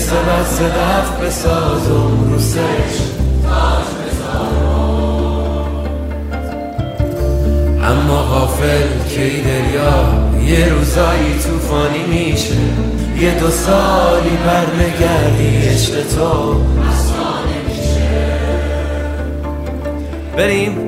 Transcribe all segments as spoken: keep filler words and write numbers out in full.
قصه بس دفت بسازم رو سرش تاج بزارم. اما غافل که ای دریا یه روزایی توفانی میشه، یه دو سالی برنگردی عشق تو افسانه میشه. بریم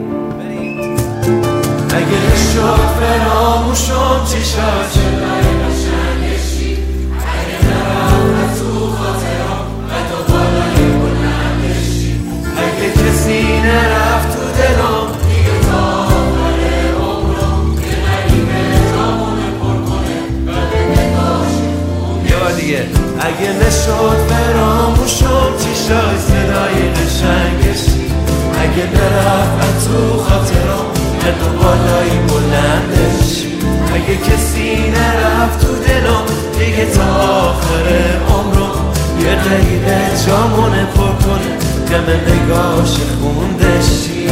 اگه شد فراموشم چی شد، چرای قشنگشی اگه نرم تو خاطرم و تو بالای بلندشی، اگه کسی نرفت تو دلم دیگه تا آخر عمرم، یه غریبه جامونه پر کنه و به نگاش یه بار دیگه اگه نشد فراموشم چی شد، صدای قشنگشی اگه نرفت تو خاطرم تو بالای بلندش، اگه کسی نرفت تو دلم دیگه تا آخر عمرم، یه غریبه جامونه پر کنه دم نگاش خوندشی.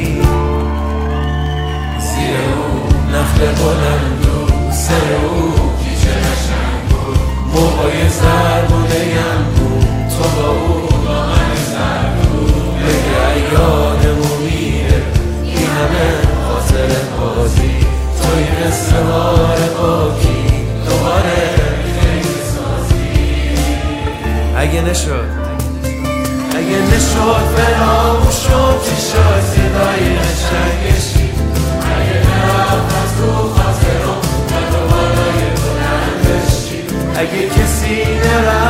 زیر او نخل بلند و سر او پیچه قشنگ بود، موهای زربونه یمون تو با او با من زرد بود، بگه یادمو میره این همه بازی توی قصه های باکی دوباره خیلی سازی. اگه نشد اگه نشد فراموشم چی شد، صدای قشنگشی اگه نرفت از تو خاطرم و تو بالای بلندشی، اگه کسی نرفت